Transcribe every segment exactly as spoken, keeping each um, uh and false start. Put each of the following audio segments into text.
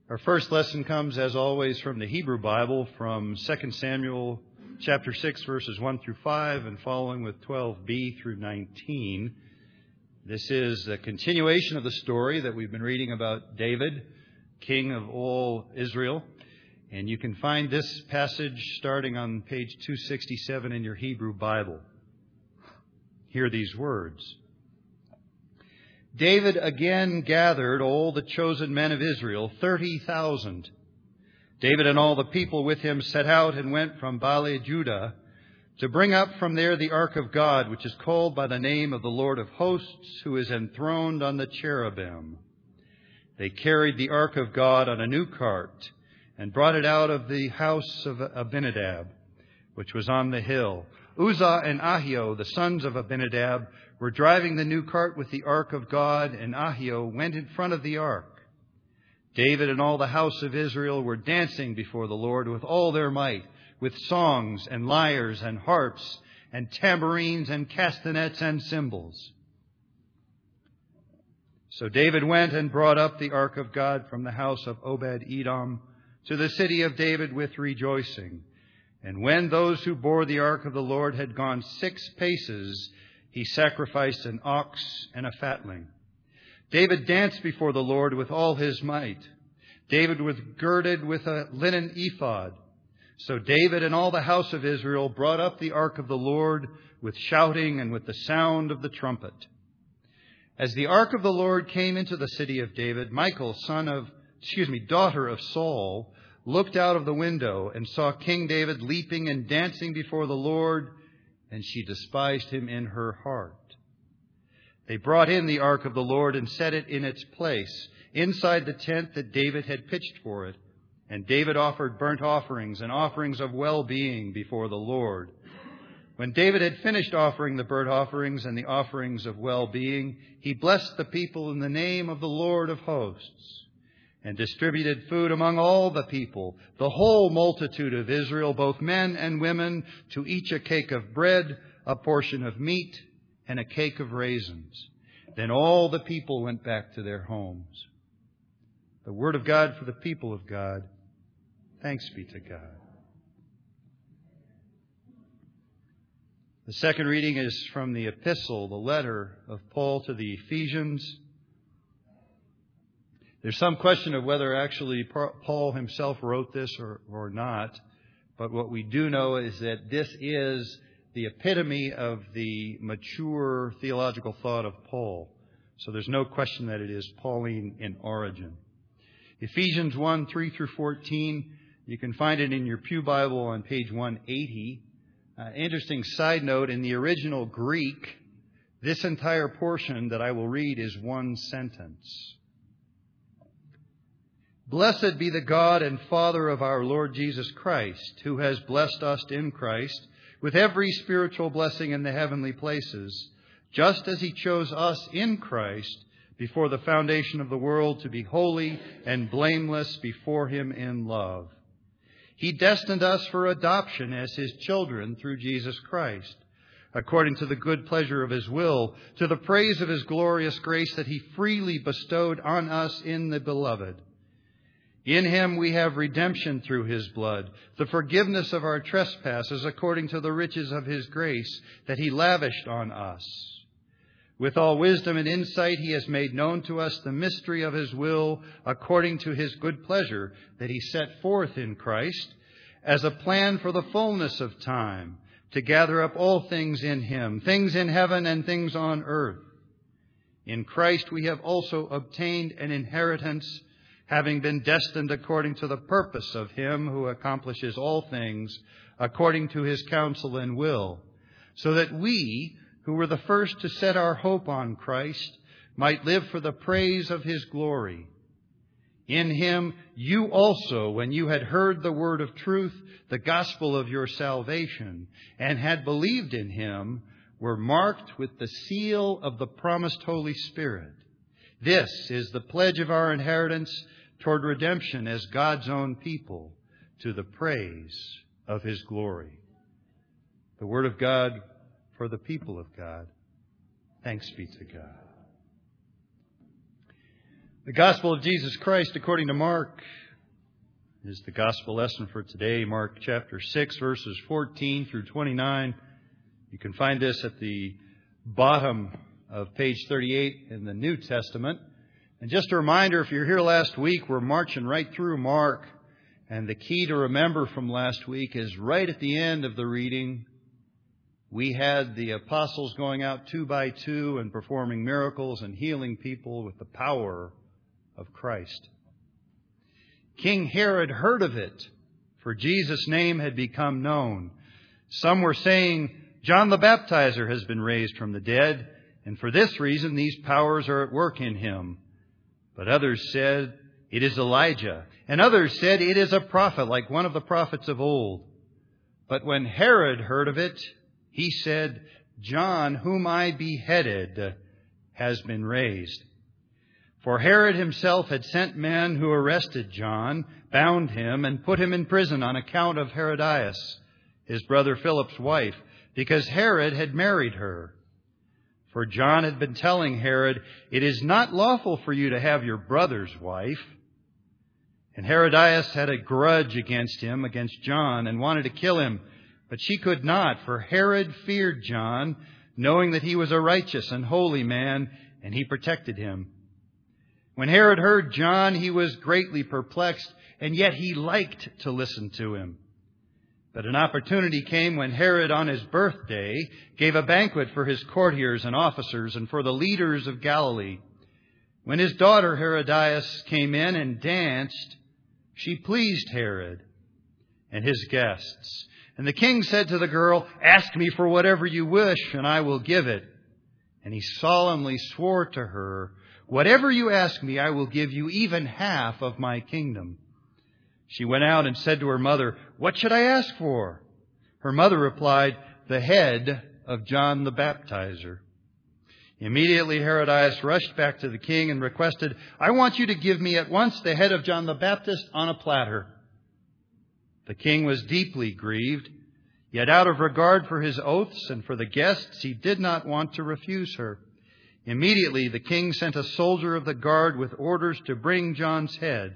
Our first lesson comes, as always, from the Hebrew Bible, from Second Samuel chapter six, verses one through five, and following with twelve b through nineteen. This is a continuation of the story that we've been reading about David, king of all Israel. And you can find this passage starting on page two sixty-seven in your Hebrew Bible. Hear these words. David again gathered all the chosen men of Israel, thirty thousand. David and all the people with him set out and went from Baale Judah to bring up from there the ark of God, which is called by the name of the Lord of hosts, who is enthroned on the cherubim. They carried the ark of God on a new cart and brought it out of the house of Abinadab, which was on the hill. Uzzah and Ahio, the sons of Abinadab, were driving the new cart with the ark of God, and Ahio went in front of the ark. David and all the house of Israel were dancing before the Lord with all their might, with songs and lyres and harps and tambourines and castanets and cymbals. So David went and brought up the ark of God from the house of Obed-Edom to the city of David with rejoicing. And when those who bore the ark of the Lord had gone six paces, he sacrificed an ox and a fatling. David danced before the Lord with all his might. David was girded with a linen ephod. So David and all the house of Israel brought up the ark of the Lord with shouting and with the sound of the trumpet. As the ark of the Lord came into the city of David, Michal, son of, excuse me, daughter of Saul, looked out of the window and saw King David leaping and dancing before the Lord, and she despised him in her heart. They brought in the ark of the Lord and set it in its place, inside the tent that David had pitched for it. And David offered burnt offerings and offerings of well-being before the Lord. When David had finished offering the burnt offerings and the offerings of well-being, he blessed the people in the name of the Lord of hosts, and distributed food among all the people, the whole multitude of Israel, both men and women, to each a cake of bread, a portion of meat, and a cake of raisins. Then all the people went back to their homes. The word of God for the people of God. Thanks be to God. The second reading is from the epistle, the letter of Paul to the Ephesians. There's some question of whether actually Paul himself wrote this or, or not. But what we do know is that this is the epitome of the mature theological thought of Paul. So there's no question that it is Pauline in origin. Ephesians one, three through fourteen. You can find it in your Pew Bible on page one eighty. Uh, interesting side note, in the original Greek, this entire portion that I will read is one sentence. Blessed be the God and Father of our Lord Jesus Christ, who has blessed us in Christ with every spiritual blessing in the heavenly places, just as he chose us in Christ before the foundation of the world to be holy and blameless before him in love. He destined us for adoption as his children through Jesus Christ, according to the good pleasure of his will, to the praise of his glorious grace that he freely bestowed on us in the Beloved. In him we have redemption through his blood, the forgiveness of our trespasses according to the riches of his grace that he lavished on us. With all wisdom and insight he has made known to us the mystery of his will according to his good pleasure that he set forth in Christ as a plan for the fullness of time, to gather up all things in him, things in heaven and things on earth. In Christ we have also obtained an inheritance, having been destined according to the purpose of him who accomplishes all things according to his counsel and will, so that we, who were the first to set our hope on Christ, might live for the praise of his glory. In him you also, when you had heard the word of truth, the gospel of your salvation, and had believed in him, were marked with the seal of the promised Holy Spirit. This is the pledge of our inheritance toward redemption as God's own people, to the praise of his glory. The word of God for the people of God. Thanks be to God. The Gospel of Jesus Christ according to Mark is the Gospel lesson for today, Mark chapter six, verses fourteen through twenty-nine. You can find this at the bottom of page thirty-eight in the New Testament. And just a reminder, if you're here last week, we're marching right through Mark. And the key to remember from last week is right at the end of the reading, we had the apostles going out two by two and performing miracles and healing people with the power of Christ. King Herod heard of it, for Jesus' name had become known. Some were saying, John the Baptizer has been raised from the dead, and for this reason these powers are at work in him. But others said, it is Elijah. And others said, it is a prophet, like one of the prophets of old. But when Herod heard of it, he said, John, whom I beheaded, has been raised. For Herod himself had sent men who arrested John, bound him, and put him in prison on account of Herodias, his brother Philip's wife, because Herod had married her. For John had been telling Herod, it is not lawful for you to have your brother's wife. And Herodias had a grudge against him, against John, and wanted to kill him. But she could not, for Herod feared John, knowing that he was a righteous and holy man, and he protected him. When Herod heard John, he was greatly perplexed, and yet he liked to listen to him. But an opportunity came when Herod, on his birthday, gave a banquet for his courtiers and officers and for the leaders of Galilee. When his daughter Herodias came in and danced, she pleased Herod and his guests. And the king said to the girl, ask me for whatever you wish, and I will give it. And he solemnly swore to her, whatever you ask me, I will give you even half of my kingdom. She went out and said to her mother, what should I ask for? Her mother replied, the head of John the Baptizer. Immediately Herodias rushed back to the king and requested, I want you to give me at once the head of John the Baptist on a platter. The king was deeply grieved, yet out of regard for his oaths and for the guests, he did not want to refuse her. Immediately the king sent a soldier of the guard with orders to bring John's head.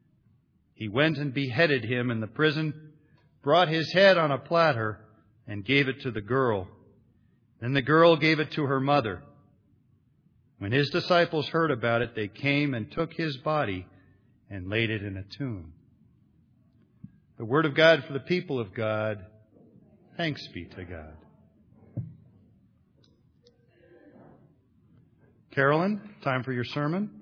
He went and beheaded him in the prison, brought his head on a platter, and gave it to the girl. Then the girl gave it to her mother. When his disciples heard about it, they came and took his body and laid it in a tomb. The word of God for the people of God. Thanks be to God. Carolyn, time for your sermon.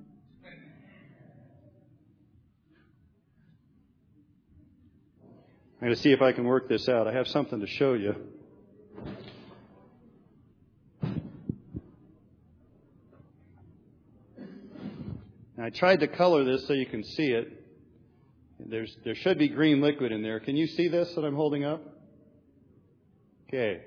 I'm going to see if I can work this out. I have something to show you. Now, I tried to color this so you can see it. There's, there should be green liquid in there. Can you see this that I'm holding up? Okay.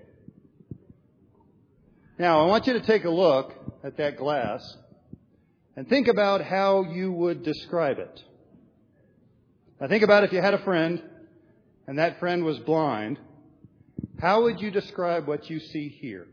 Now, I want you to take a look at that glass and think about how you would describe it. Now, think about if you had a friend and that friend was blind. How would you describe what you see here?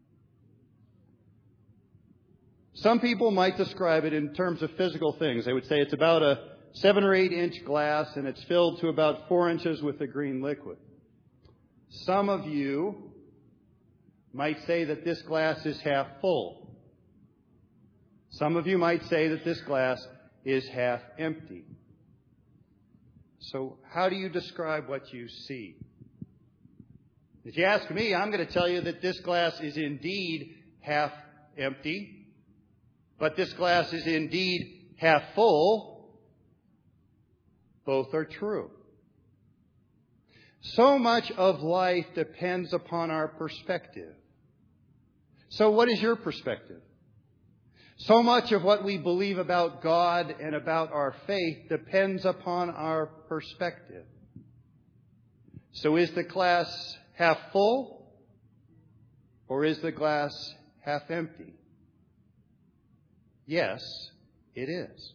Some people might describe it in terms of physical things. They would say it's about a seven or eight inch glass and it's filled to about four inches with a green liquid. Some of you might say that this glass is half full. Some of you might say that this glass is half empty. So how do you describe what you see? If you ask me, I'm going to tell you that this glass is indeed half empty, but this glass is indeed half full. Both are true. So much of life depends upon our perspective. So what is your perspective? So much of what we believe about God and about our faith depends upon our perspective. So is the glass half full or is the glass half empty? Yes, it is.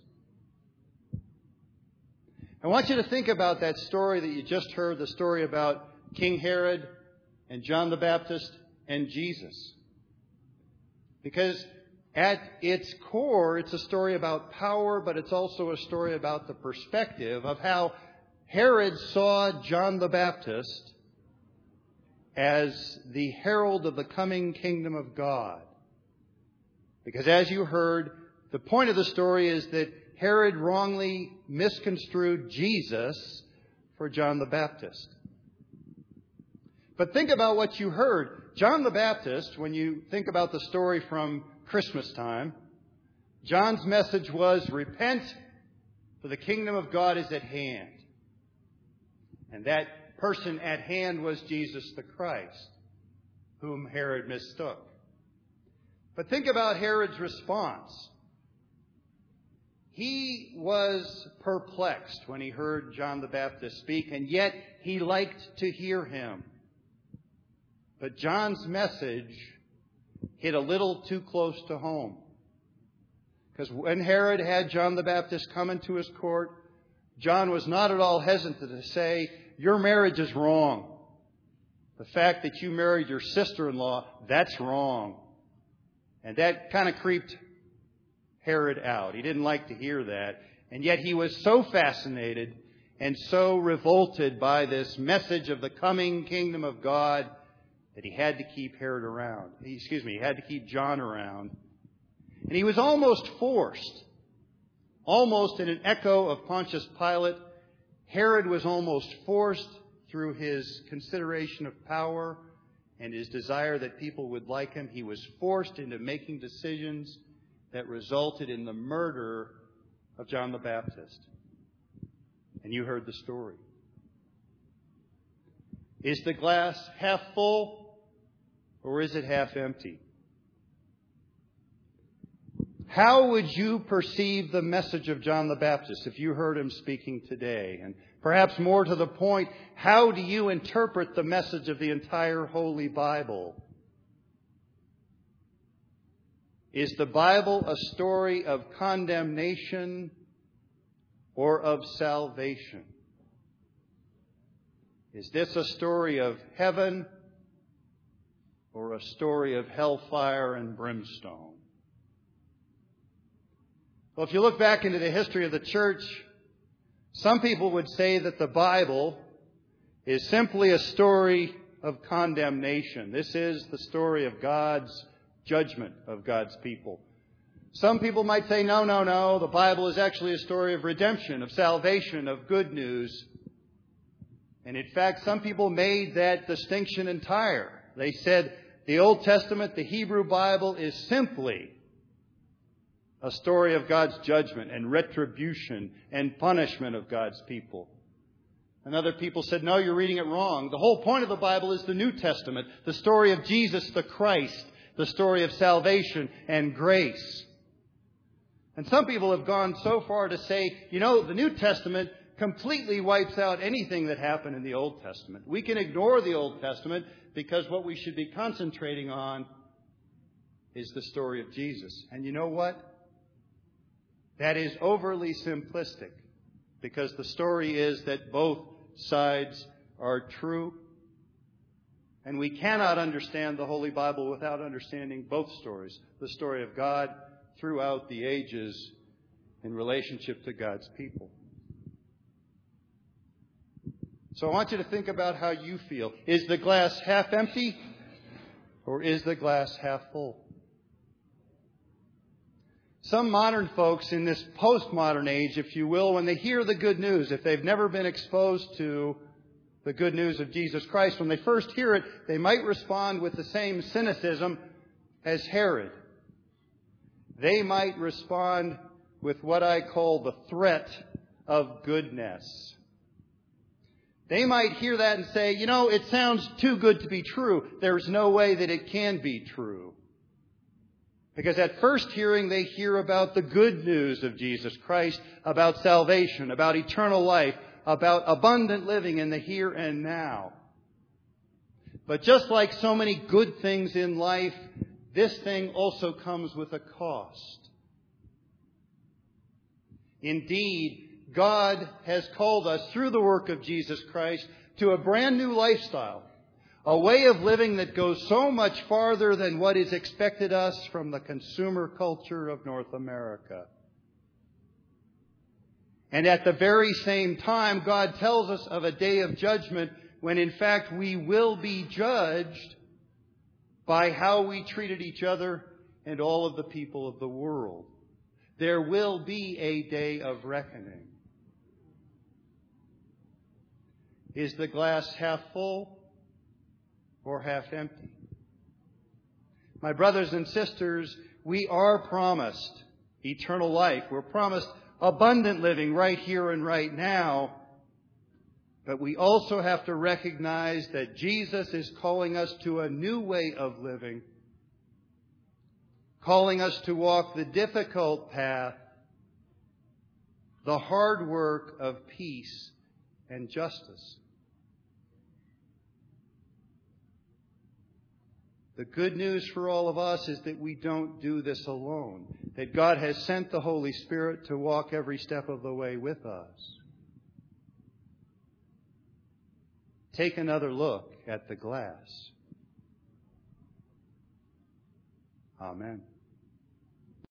I want you to think about that story that you just heard, the story about King Herod and John the Baptist and Jesus. Because At its core, it's a story about power, but it's also a story about the perspective of how Herod saw John the Baptist as the herald of the coming kingdom of God. Because as you heard, the point of the story is that Herod wrongly misconstrued Jesus for John the Baptist. But think about what you heard. John the Baptist, when you think about the story from Christmas time, John's message was, repent, for the kingdom of God is at hand. And that person at hand was Jesus the Christ, whom Herod mistook. But think about Herod's response. He was perplexed when he heard John the Baptist speak, and yet he liked to hear him. But John's message hit a little too close to home. Because when Herod had John the Baptist come into his court, John was not at all hesitant to say, your marriage is wrong. The fact that you married your sister-in-law, that's wrong. And that kind of creeped Herod out. He didn't like to hear that. And yet he was so fascinated and so revolted by this message of the coming kingdom of God that he had to keep Herod around. Excuse me, he had to keep John around. And he was almost forced, almost in an echo of Pontius Pilate, Herod was almost forced through his consideration of power and his desire that people would like him. He was forced into making decisions that resulted in the murder of John the Baptist. And you heard the story. Is the glass half full or is it half empty? How would you perceive the message of John the Baptist if you heard him speaking today? And perhaps more to the point, how do you interpret the message of the entire Holy Bible? Is the Bible a story of condemnation or of salvation? Is this a story of heaven or a story of hellfire and brimstone? Well, if you look back into the history of the church, some people would say that the Bible is simply a story of condemnation. This is the story of God's judgment of God's people. Some people might say, no, no, no, the Bible is actually a story of redemption, of salvation, of good news. And in fact, some people made that distinction entire. They said the Old Testament, the Hebrew Bible, is simply a story of God's judgment and retribution and punishment of God's people. And other people said, no, you're reading it wrong. The whole point of the Bible is the New Testament, the story of Jesus the Christ, the story of salvation and grace. And some people have gone so far to say, you know, the New Testament completely wipes out anything that happened in the Old Testament. We can ignore the Old Testament because what we should be concentrating on is the story of Jesus. And you know what? That is overly simplistic, because the story is that both sides are true. And we cannot understand the Holy Bible without understanding both stories. The story of God throughout the ages in relationship to God's people. So I want you to think about how you feel. Is the glass half empty or is the glass half full? Some modern folks in this postmodern age, if you will, when they hear the good news, if they've never been exposed to the good news of Jesus Christ, when they first hear it, they might respond with the same cynicism as Herod. They might respond with what I call the threat of goodness. They might hear that and say, you know, it sounds too good to be true. There's no way that it can be true. Because at first hearing, they hear about the good news of Jesus Christ, about salvation, about eternal life, about abundant living in the here and now. But just like so many good things in life, this thing also comes with a cost. Indeed, God has called us through the work of Jesus Christ to a brand new lifestyle. A way of living that goes so much farther than what is expected us from the consumer culture of North America. And at the very same time, God tells us of a day of judgment when in fact we will be judged by how we treated each other and all of the people of the world. There will be a day of reckoning. Is the glass half full or half empty? My brothers and sisters, we are promised eternal life. We're promised abundant living right here and right now. But we also have to recognize that Jesus is calling us to a new way of living, calling us to walk the difficult path, the hard work of peace and justice. The good news for all of us is that we don't do this alone, that God has sent the Holy Spirit to walk every step of the way with us. Take another look at the glass. Amen.